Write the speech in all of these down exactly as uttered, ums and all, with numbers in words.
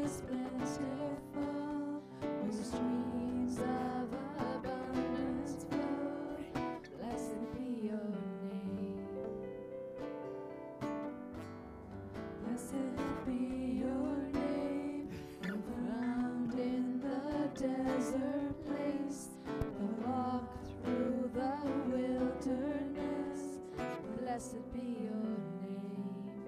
is plentiful, where streams of abundance flow. Blessed be your name. Blessed be your name, found in the desert place, the walk through the wilderness. Blessed be your name.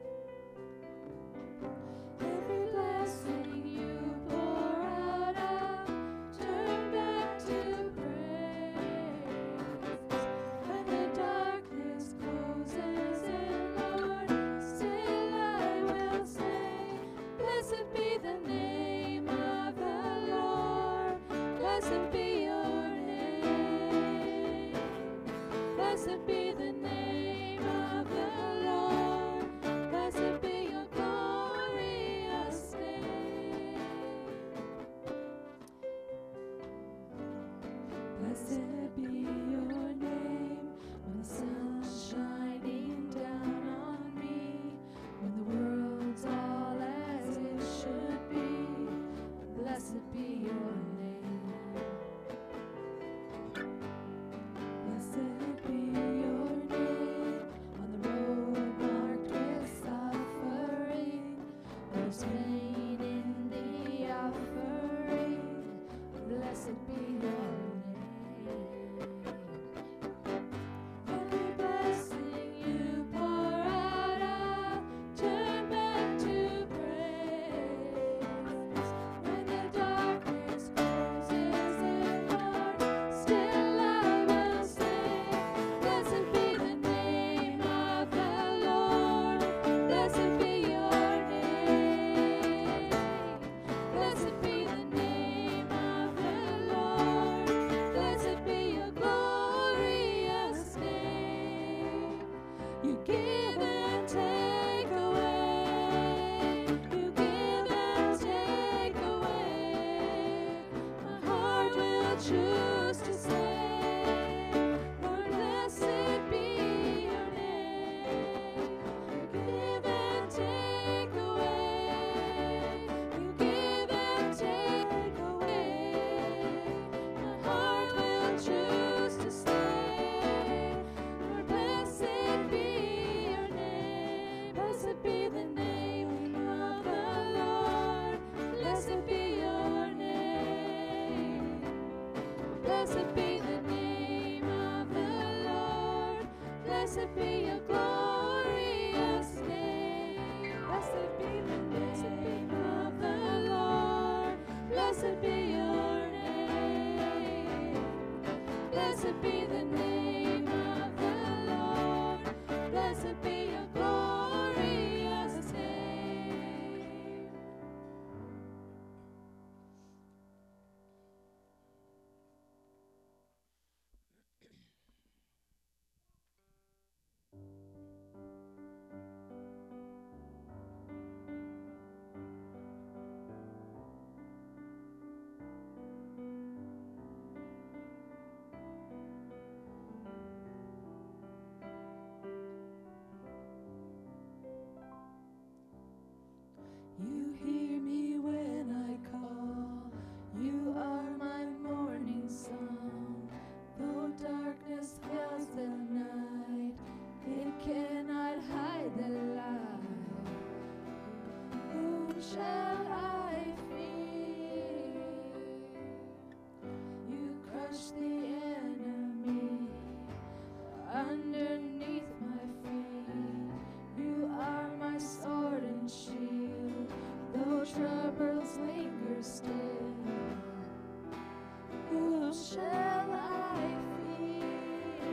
Every blessing you pour out, I'll turn back to praise. When the darkness closes in, Lord, still I will say, blessed be the name of the Lord. Blessed be your name. Blessed be the name of the Lord. Blessed be your glorious name. Blessed be your name when the sun's shining down on me, when the world's all as it should be. Blessed be your name. Blessed be your name on the road marked with suffering. There's pain in the offering. Blessed be your name. Every blessing you pour out, I'll turn back to praise. When the darkness closes in, Lord, still I will say, blessed be the name of the Lord. Blessed be your name. Blessed be the name of the Lord. Blessed be your glorious name. You give and take away. You give and take away. My heart will choose to say, Lord, blessed be your name. You give and take away. You give and take away. My heart will choose to say, Lord, blessed be your name. Blessed be the name of the Lord. Blessed be your name. Blessed be the name of the Lord. Blessed be your glorious name. Blessed be the name of the Lord. Blessed be your name. Blessed be the name of the Lord. Blessed be your glorious name. You hear me when I call. You are my morning song. Though darkness fills the night, it cannot hide the light. Whom shall I fear? You crush the enemy underneath my feet. You are my sword and shield, though troubles linger still. Who shall I fear?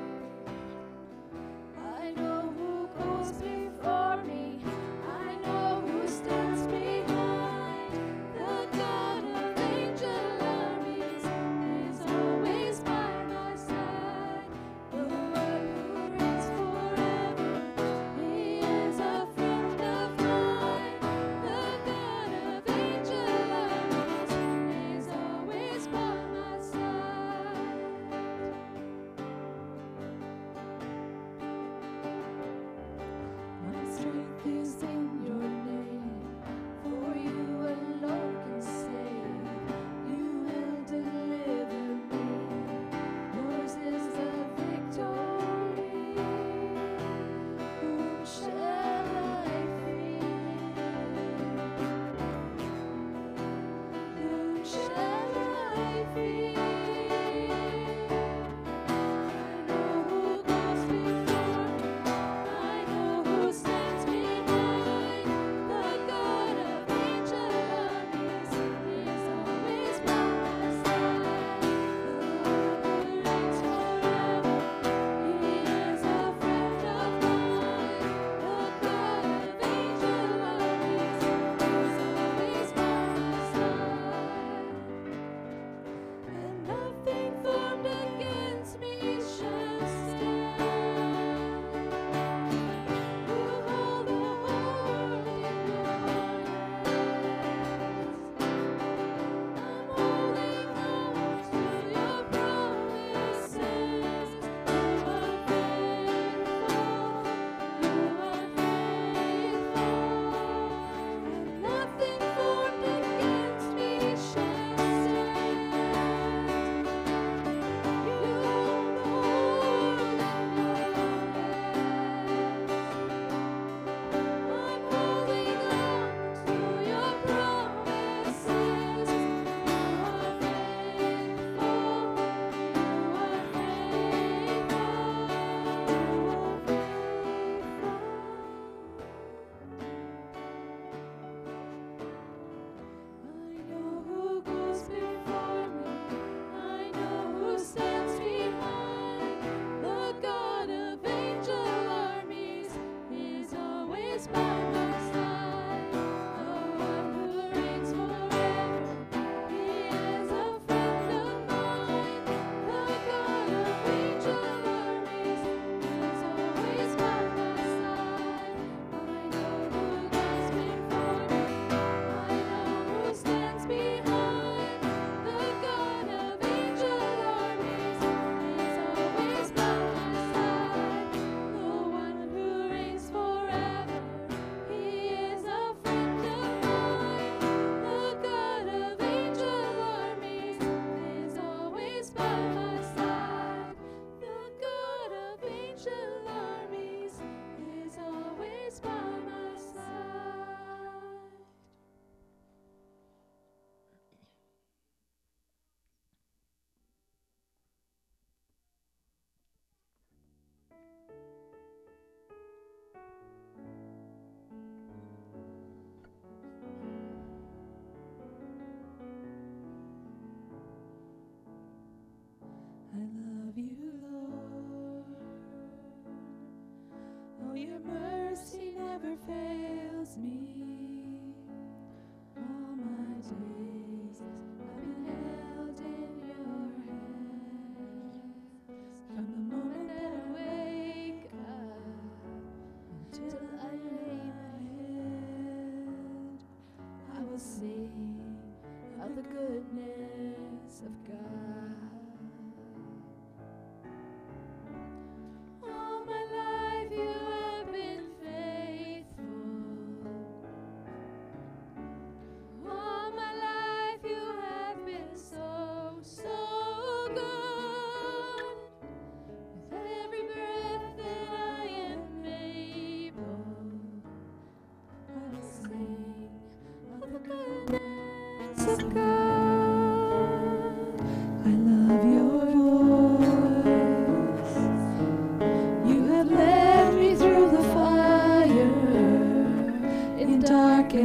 I know who goes before me. I know who stands behind. The God of angel armies is always by my side. The Lord who reigns forever, He is a friend of mine. The God of angel armies is always by my side.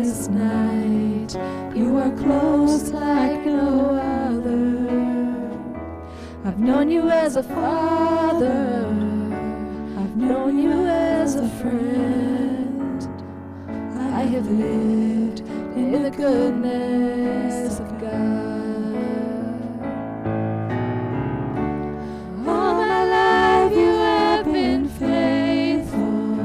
darkest night, you are close like no other. I've known you as a father, I've known you as a friend. I have lived in the goodness of God. All my life you have been faithful.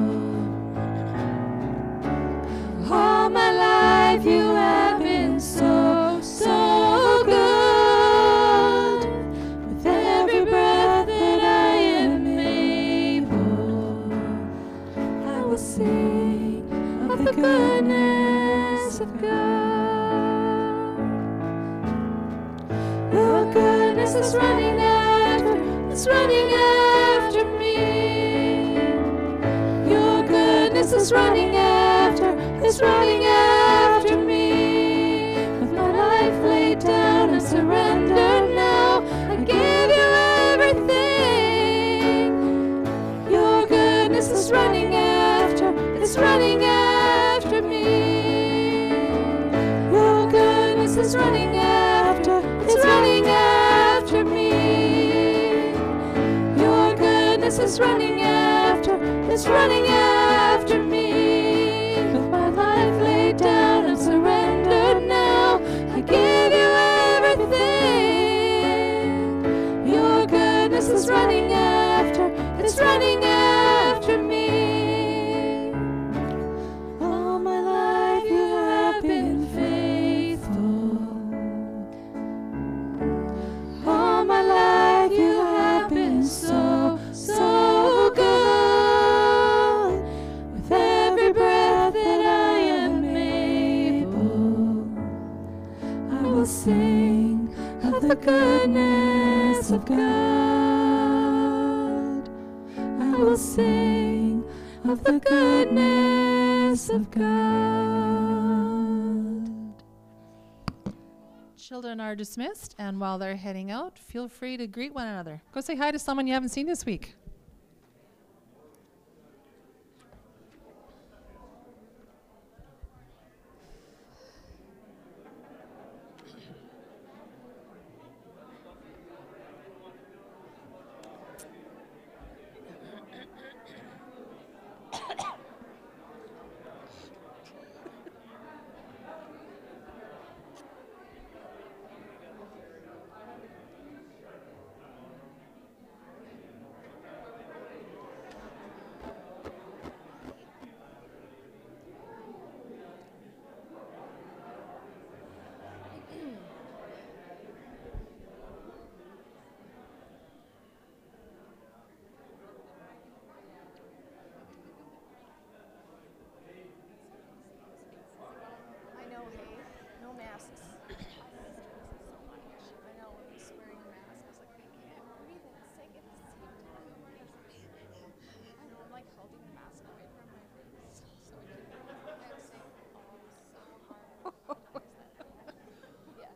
All my life you have been so, so good. With every breath that I am able, I will sing of the goodness of God. Your goodness is running after, it's running after me. Your goodness is running after, it's running after me. With my life laid down and surrendered now, I give you everything. Your goodness is running after, it's running after me. Your goodness is running after, it's running after me. Your goodness is running after, it's running after me. With my life laid down and surrendered now, I give you everything. Your goodness is running after, it's running after me. All my life you have been faithful. All my life you have been so, so good. With every breath that I am able, I will sing of the goodness of God. I will sing of the goodness of God. Children are dismissed, and while they're heading out, feel free to greet one another. Go say hi to someone you haven't seen this week. I know, hey, no masks. I know, when he's wearing a mask, I was like, I can't breathe and sing at the same time. I know, I'm like holding the mask away from my face so I can breathe and sing. Oh, so hard. Yeah.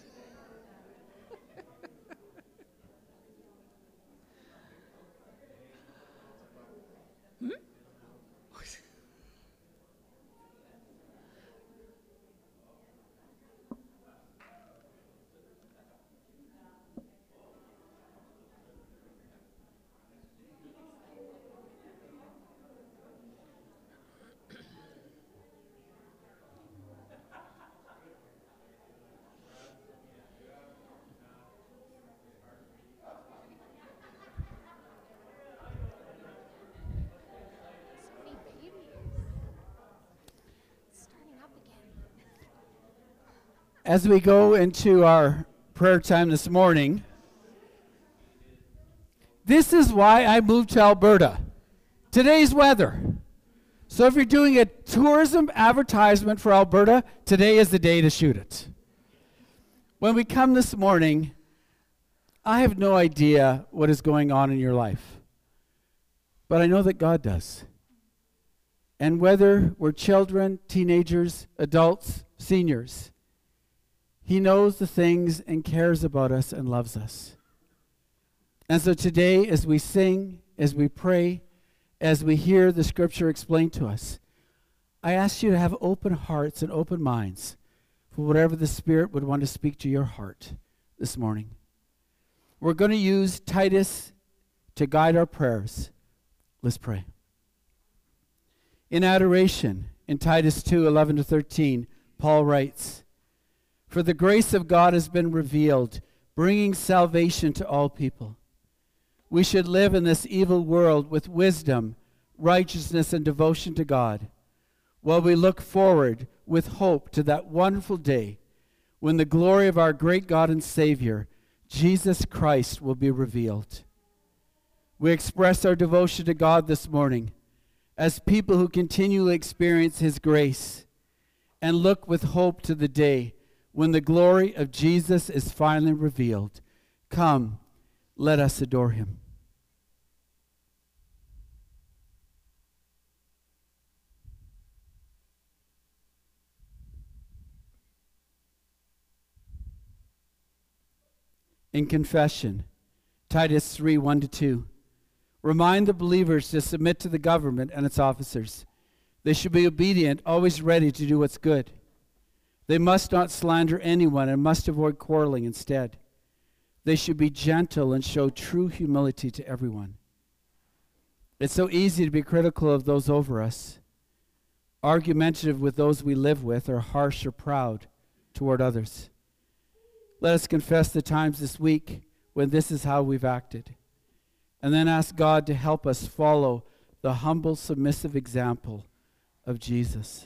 So many babies. It's starting up again. As we go into our prayer time this morning, this is why I moved to Alberta. Today's weather. So if you're doing a tourism advertisement for Alberta, today is the day to shoot it. When we come this morning, I have no idea what is going on in your life, but I know that God does. And whether we're children, teenagers, adults, seniors, He knows the things and cares about us and loves us. And so today, as we sing, as we pray, as we hear the scripture explained to us, I ask you to have open hearts and open minds for whatever the Spirit would want to speak to your heart this morning. We're going to use Titus to guide our prayers. Let's pray. In adoration, in Titus two, eleven to thirteen, Paul writes, "For the grace of God has been revealed, bringing salvation to all people. We should live in this evil world with wisdom, righteousness, and devotion to God, while we look forward with hope to that wonderful day when the glory of our great God and Savior, Jesus Christ, will be revealed." We express our devotion to God this morning as people who continually experience His grace and look with hope to the day when the glory of Jesus is finally revealed. Come, let us adore Him. In confession, Titus three, one to two. Remind the believers to submit to the government and its officers. They should be obedient, always ready to do what's good. They must not slander anyone and must avoid quarreling instead. They should be gentle and show true humility to everyone. It's so easy to be critical of those over us, argumentative with those we live with, or harsh or proud toward others. Let us confess the times this week when this is how we've acted, and then ask God to help us follow the humble, submissive example of Jesus.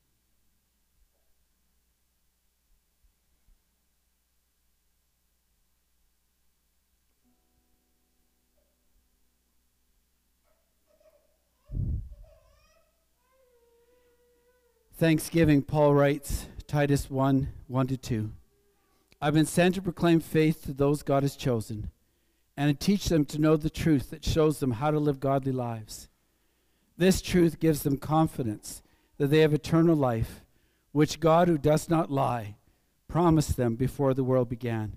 Thanksgiving, Paul writes, Titus one, one to two. I've been sent to proclaim faith to those God has chosen, and to teach them to know the truth that shows them how to live godly lives. This truth gives them confidence that they have eternal life, which God, who does not lie, promised them before the world began.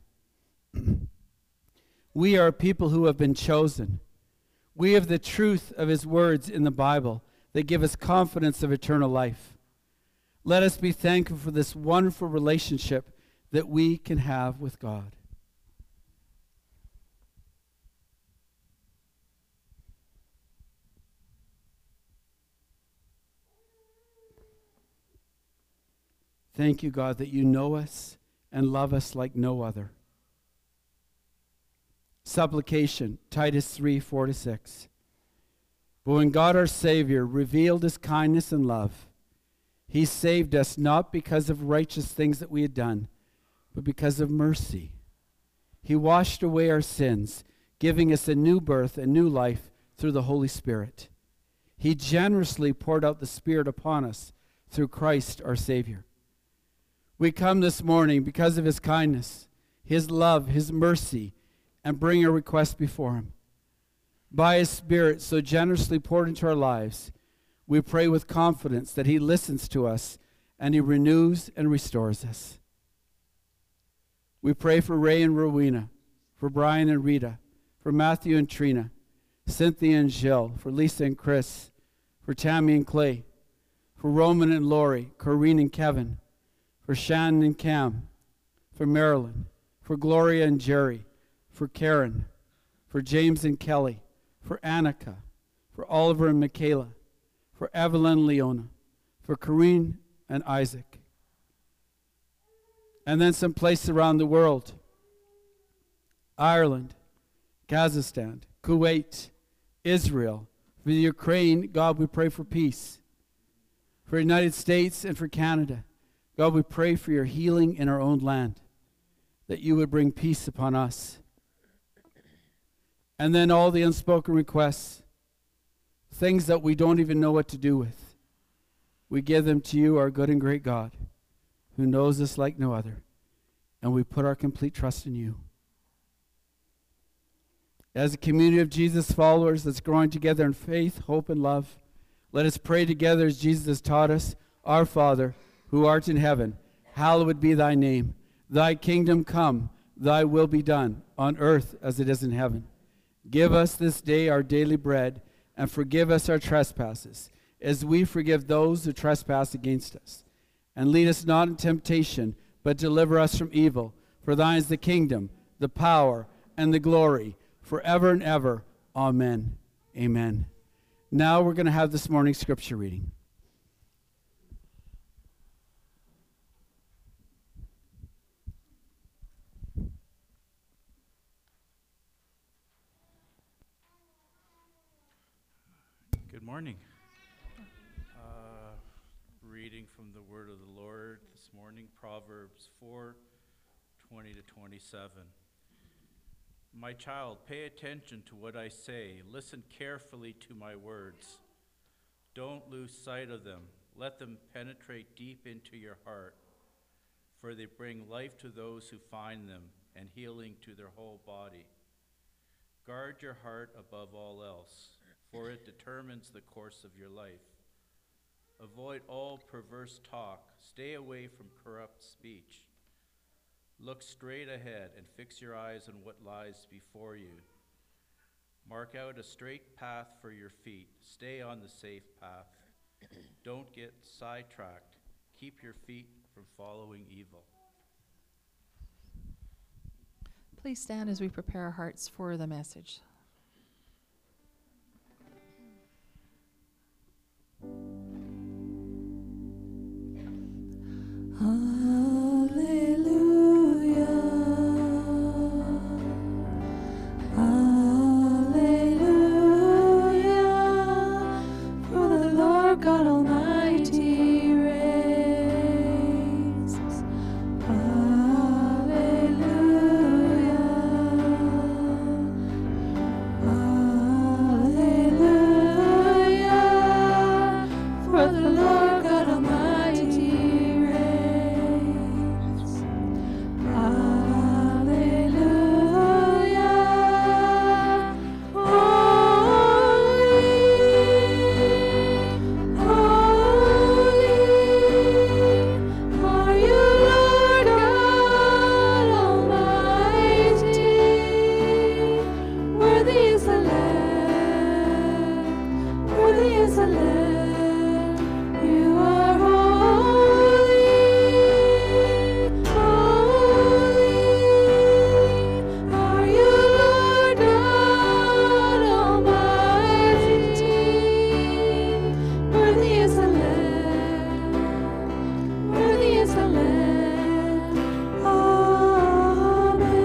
We are a people who have been chosen. We have the truth of His words in the Bible that give us confidence of eternal life. Let us be thankful for this wonderful relationship that we can have with God. Thank you, God, that you know us and love us like no other. Supplication, Titus three, four to six. But when God our Savior revealed His kindness and love, He saved us not because of righteous things that we had done, but because of mercy. He washed away our sins, giving us a new birth and new life through the Holy Spirit. He generously poured out the Spirit upon us through Christ our Savior. We come this morning because of His kindness, His love, His mercy, and bring our request before Him. By His Spirit so generously poured into our lives, we pray with confidence that He listens to us and He renews and restores us. We pray for Ray and Rowena, for Brian and Rita, for Matthew and Trina, Cynthia and Jill, for Lisa and Chris, for Tammy and Clay, for Roman and Lori, Corrine and Kevin, for Shannon and Cam, for Marilyn, for Gloria and Jerry, for Karen, for James and Kelly, for Annika, for Oliver and Michaela, for Evelyn and Leona, for Corrine and Isaac. And then some places around the world. Ireland, Kazakhstan, Kuwait, Israel. For the Ukraine, God, we pray for peace. For the United States and for Canada, God, we pray for your healing in our own land, that you would bring peace upon us. And then all the unspoken requests, things that we don't even know what to do with. We give them to you, our good and great God, who knows us like no other, and we put our complete trust in you. As a community of Jesus followers that's growing together in faith, hope, and love, let us pray together as Jesus has taught us. Our Father, who art in heaven, hallowed be thy name. Thy kingdom come, thy will be done, on earth as it is in heaven. Give us this day our daily bread, and forgive us our trespasses, as we forgive those who trespass against us. And lead us not in temptation, but deliver us from evil. For thine is the kingdom, the power, and the glory, forever and ever. Amen. Amen. Now we're going to have this morning's scripture reading. Good morning. Uh, reading from the word of the Lord this morning, Proverbs four, twenty to twenty-seven. My child, pay attention to what I say. Listen carefully to my words. Don't lose sight of them. Let them penetrate deep into your heart, for they bring life to those who find them and healing to their whole body. Guard your heart above all else, for it determines the course of your life. Avoid all perverse talk. Stay away from corrupt speech. Look straight ahead and fix your eyes on what lies before you. Mark out a straight path for your feet. Stay on the safe path. Don't get sidetracked. Keep your feet from following evil. Please stand as we prepare our hearts for the message. Hallelujah. Hallelujah. For the Lord God Almighty reigns. Hallelujah. Hallelujah. For the Lord God Almighty reigns. Hallelujah. Holy, holy are you, Lord God Almighty. Worthy is the Lamb, worthy is the Lamb. You are holy, holy are you, Lord God Almighty. Worthy is the Lamb, worthy is the Lamb. Amen.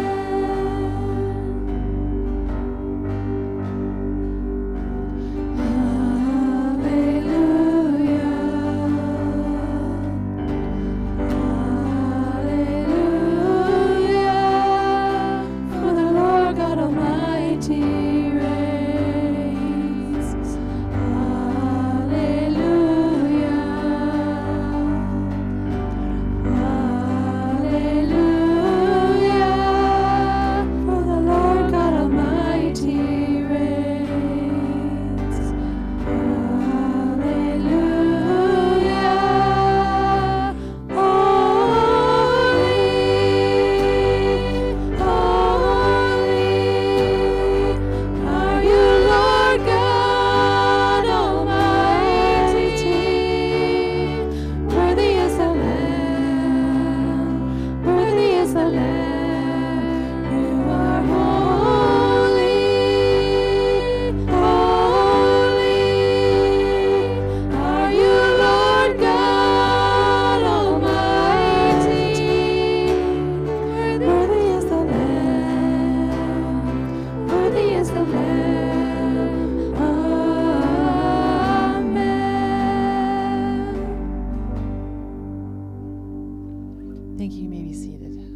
Hallelujah. For the Lord God Almighty reigns. Hallelujah. Hallelujah. For the Lord God Almighty reigns. Hallelujah. Holy, holy are you, Lord God Almighty. Worthy is the Lamb, worthy is the Lamb. You are holy, holy are you, Lord God Almighty. Worthy is the Lamb, worthy is the Lamb. Amen. Thank you. You may be seated.